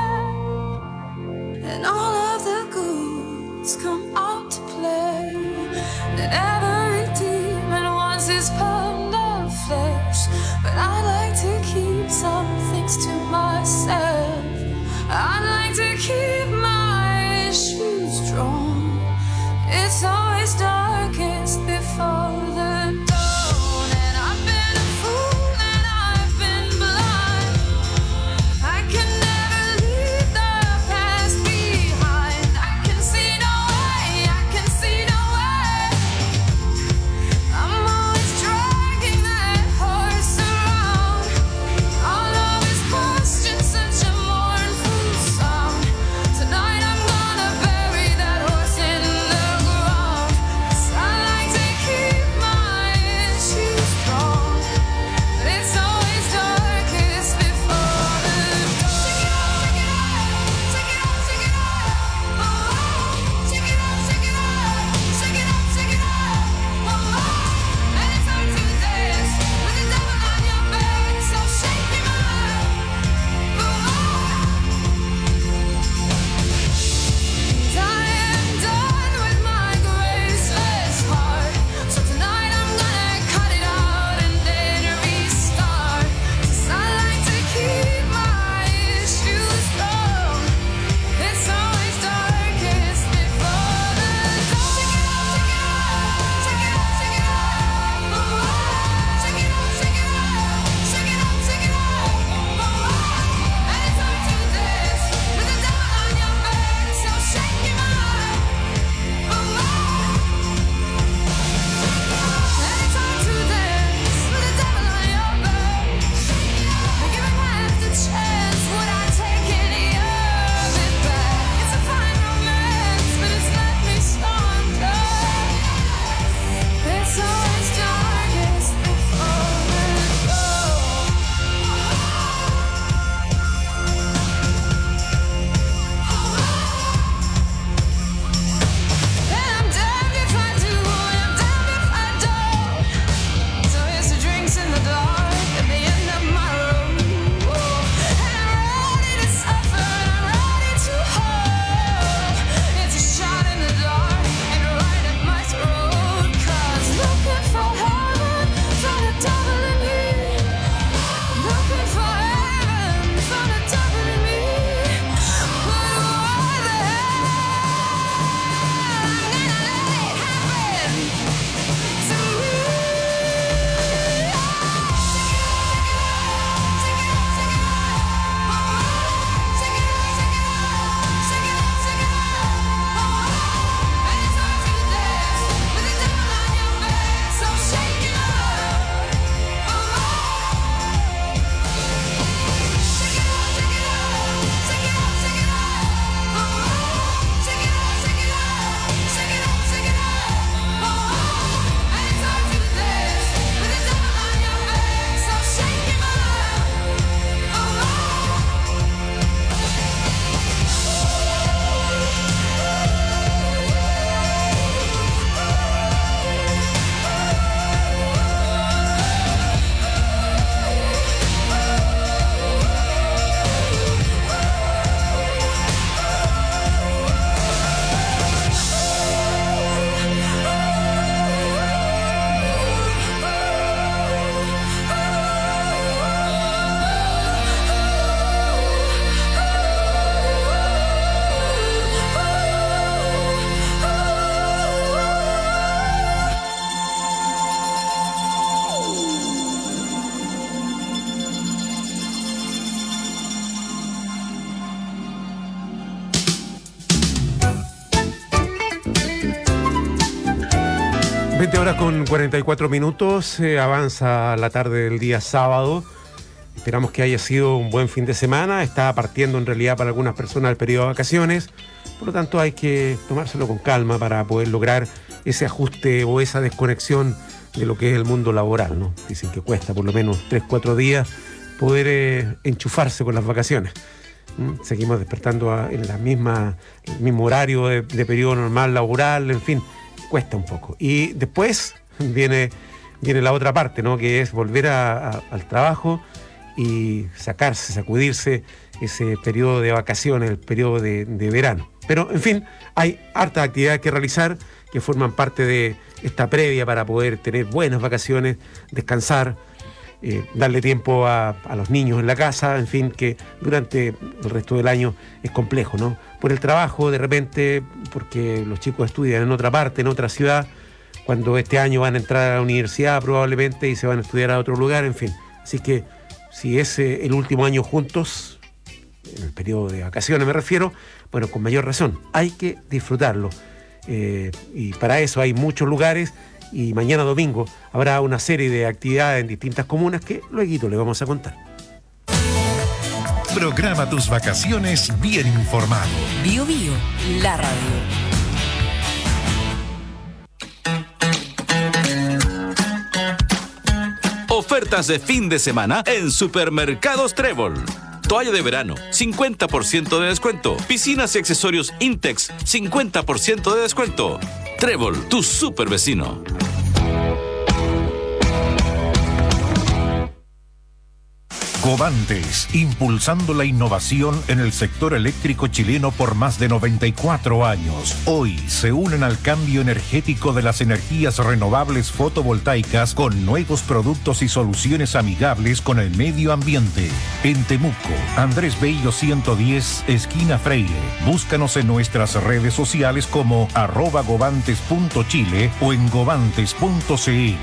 way. And all of the goods come out to play. That every demon wants his pound of flesh. But I like to keep some things to myself. I like to keep my issues strong. It's always darkest before the dawn. And I've been a fool and I've been blind. I can never leave the past behind. I can see no way, I can see no way. I'm always dragging that horse around. All of his questions, such a mournful sound. Tonight I'm gonna bury that horse in the ground. 'Cause I like to keep my issues strong. But it's always darkest before the dawn. Take it up, take it up, take it up. Oh, take it up, take it up, take it up, take it up. Oh, and it's time to dance with the devil on your back. So shake him up. I am done with my graceless heart. So tonight I'm gonna cut it out and then restart. 'Cause I like to keep my issues strong. It's always darkest before the dawn. Take it up, take it up, take it up, take it up. Oh, take it up, take it up, take it up, take it up. Oh, and it's time to dance with the devil on your back. So shake him up. Oh, and it's time to dance with the devil on your back. Give him half the chance. Would I take any of it back? It's a fine romance, but it's left me stronger. It's always darkest before the dawn. And I'm damned if I do, and I'm damned if I don't. So here's the drinks in the dark at the end of my road. And I'm ready to suffer, and I'm ready to hold. It's a shot in the dark and right at my throat. 'Cause looking for heaven, found a devil in me. Looking for heaven, found a devil in me. But why the hell? I'm gonna let it happen to me. So shake it up. Horas con 44 minutos, avanza la tarde del día sábado Esperamos que haya sido un buen fin de semana. Está partiendo en realidad para algunas personas el periodo de vacaciones. Por lo tanto, hay que tomárselo con calma para poder lograr ese ajuste o esa desconexión de lo que es el mundo laboral, ¿no? Dicen que cuesta por lo menos 3-4 días poder enchufarse con las vacaciones. Seguimos despertando en el mismo horario de periodo normal laboral, en fin, cuesta un poco. Y después viene la otra parte, ¿no? Que es volver al trabajo y sacudirse ese periodo de vacaciones, el periodo de verano. Pero, en fin, hay hartas actividades que realizar que forman parte de esta previa para poder tener buenas vacaciones, descansar, darle tiempo a los niños en la casa, en fin, que durante el resto del año es complejo, ¿no? Por el trabajo, de repente, porque los chicos estudian en otra parte, en otra ciudad, cuando este año van a entrar a la universidad probablemente y se van a estudiar a otro lugar, en fin. Así que si es el último año juntos, en el periodo de vacaciones me refiero, bueno, con mayor razón, hay que disfrutarlo. Y para eso hay muchos lugares y mañana domingo habrá una serie de actividades en distintas comunas que luego le vamos a contar. Programa tus vacaciones bien informado. Bio Bio, la radio. Ofertas de fin de semana en Supermercados Trébol. Toalla de verano, 50% de descuento. Piscinas y accesorios Intex, 50% de descuento. Trébol, tu super vecino. Covantes, impulsando la innovación en el sector eléctrico chileno por más de 94 años. Hoy se unen al cambio energético de las energías renovables fotovoltaicas con nuevos productos y soluciones amigables con el medio ambiente. En Temuco, Andrés Bello 110, esquina Freire. Búscanos en nuestras redes sociales como @govantes.chile o en govantes.cl.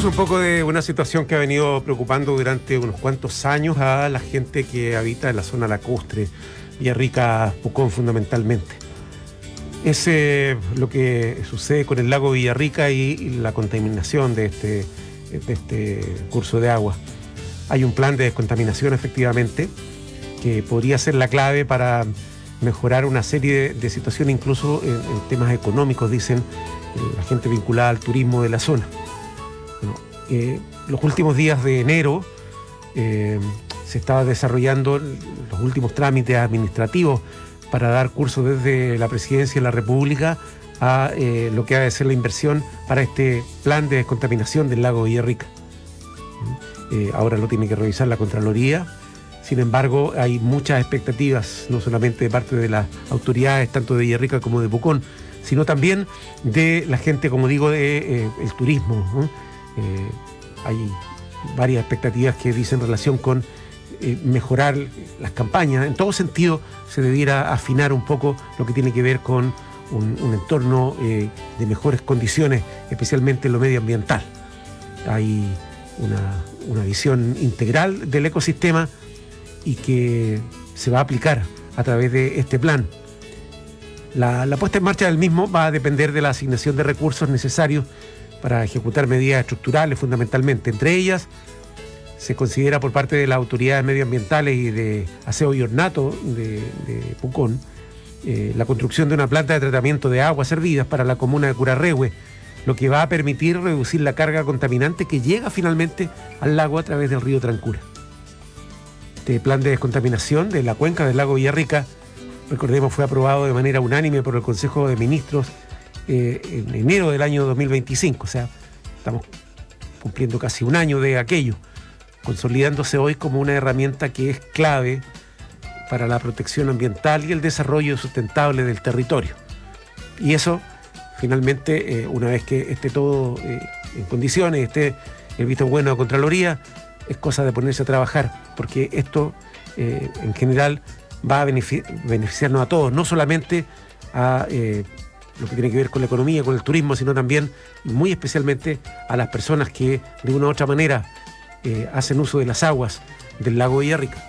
un poco de una situación que ha venido preocupando durante unos cuantos años a la gente que habita en la zona lacustre, Villarrica, Pucón fundamentalmente. Es lo que sucede con el lago Villarrica y la contaminación de este curso de agua. Hay un plan de descontaminación efectivamente que podría ser la clave para mejorar una serie de situaciones, incluso en temas económicos, dicen la gente vinculada al turismo de la zona. Los últimos días de enero se estaba desarrollando los últimos trámites administrativos para dar curso desde la Presidencia de la República a lo que ha de ser la inversión para este plan de descontaminación del lago Villarrica. Ahora lo tiene que revisar la Contraloría. Sin embargo, hay muchas expectativas, no solamente de parte de las autoridades, tanto de Villarrica como de Pucón, sino también de la gente, como digo, del turismo, ¿no? Hay varias expectativas que dicen relación con mejorar las campañas. En todo sentido, se debiera afinar un poco lo que tiene que ver con un entorno de mejores condiciones, especialmente en lo medioambiental. Hay una visión integral del ecosistema y que se va a aplicar a través de este plan. La puesta en marcha del mismo va a depender de la asignación de recursos necesarios para ejecutar medidas estructurales fundamentalmente. Entre ellas, se considera por parte de las autoridades medioambientales y de Aseo y Ornato de Pucón la construcción de una planta de tratamiento de aguas servidas para la comuna de Curarrehue, lo que va a permitir reducir la carga contaminante que llega finalmente al lago a través del río Trancura. Este plan de descontaminación de la cuenca del lago Villarrica, recordemos, fue aprobado de manera unánime por el Consejo de Ministros en enero del año 2025, o sea, estamos cumpliendo casi un año de aquello, consolidándose hoy como una herramienta que es clave para la protección ambiental y el desarrollo sustentable del territorio. Y eso, finalmente, una vez que esté todo en condiciones, esté el visto bueno de Contraloría, es cosa de ponerse a trabajar, porque esto, en general, va a beneficiarnos a todos, no solamente a lo que tiene que ver con la economía, con el turismo, sino también, y muy especialmente, a las personas que de una u otra manera hacen uso de las aguas del lago Villarrica.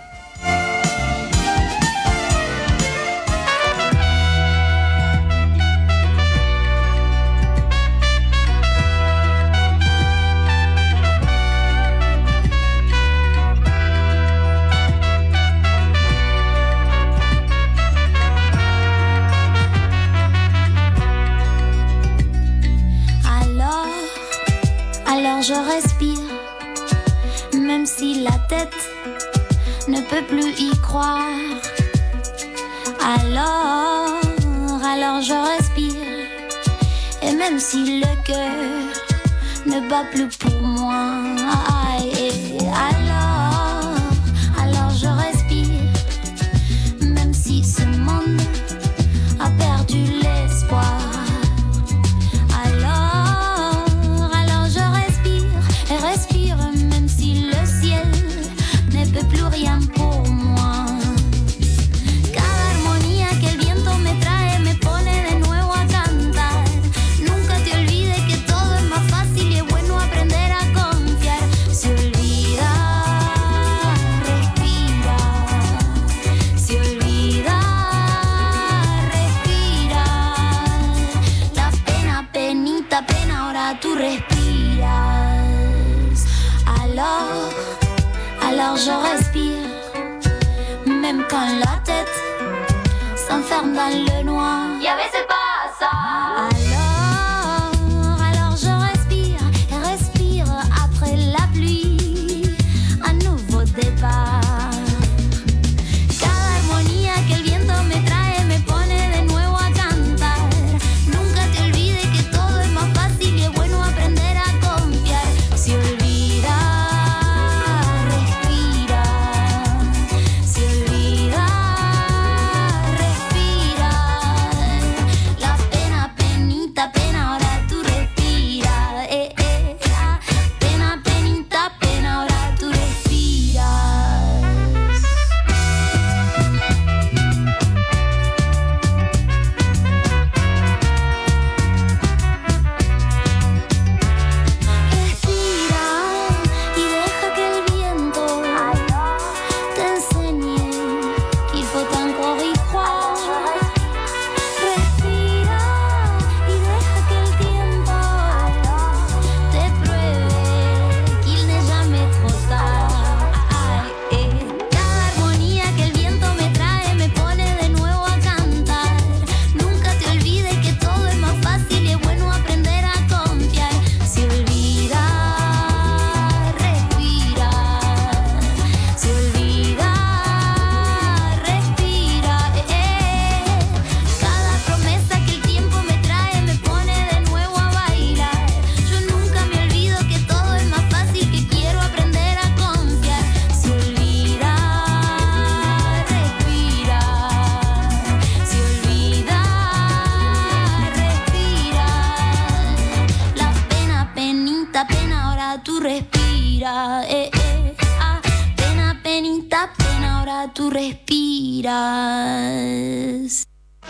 Je respire, même si la tête ne peut plus y croire. Alors je respire, et même si le cœur ne bat plus pour moi. Alors je respire, même si ce monde a perdu l'espoir. Plus rien pour moi. Cada armonía que el viento me trae me pone de nuevo a cantar. Nunca te olvides que todo es más fácil y es bueno aprender a confiar. Se olvida, respira. Se olvida, respira. La pena, penita, pena, ahora tú respiras. Alors je respire, même quand la tête s'enferme dans le noir. Y a veces pasa. Alors je respire et respire après la pluie, un nouveau départ. Cada armonía que el viento me trae me pone de nuevo a cantar. Nunca te olvides que todo es más fácil y es bueno aprender a confiar. Se olvida. respira. Pena, penita, pena, ahora tú respiras.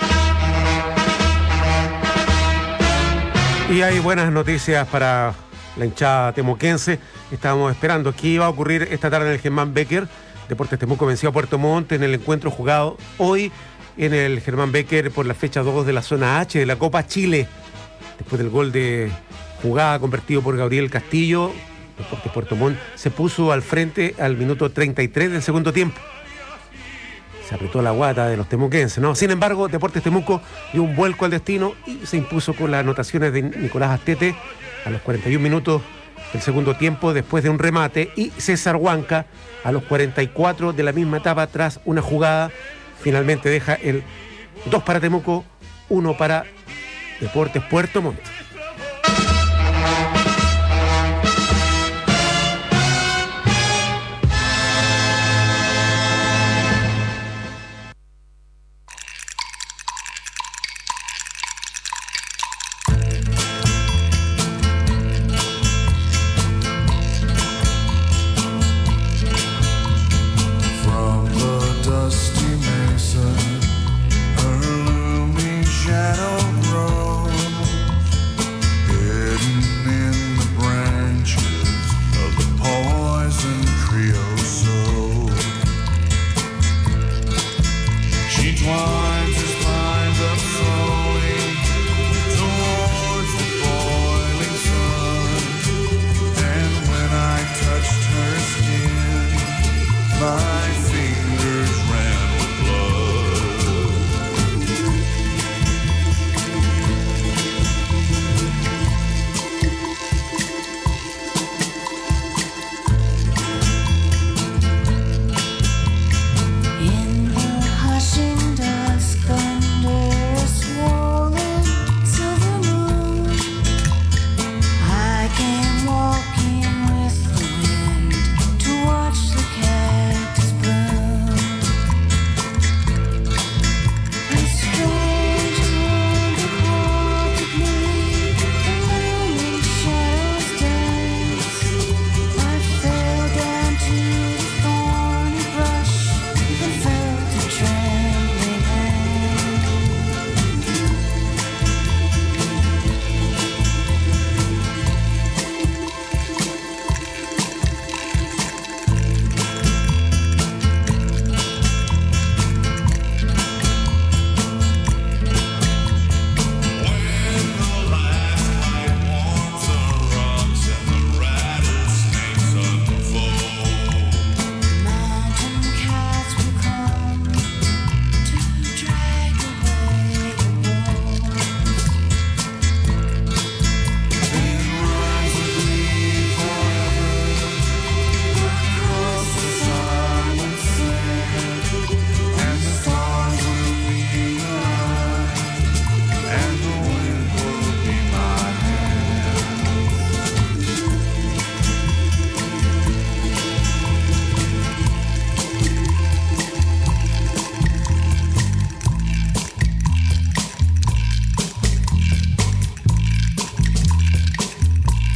Y hay buenas noticias para la hinchada temuquense. Estábamos esperando qué iba a ocurrir esta tarde en el Germán Becker. Deportes Temuco venció a Puerto Montt en el encuentro jugado hoy en el Germán Becker por la fecha 2 de la zona H de la Copa Chile. Después del gol de jugada convertido por Gabriel Castillo, Deportes Puerto Montt se puso al frente al minuto 33 del segundo tiempo. Se apretó la guata de los temuquenses, ¿no? Sin embargo, Deportes Temuco dio un vuelco al destino y se impuso con las anotaciones de Nicolás Astete a los 41 minutos del segundo tiempo después de un remate, y César Huanca a los 44 de la misma etapa tras una jugada. Finalmente deja el 2 para Temuco, 1 para Deportes Puerto Montt.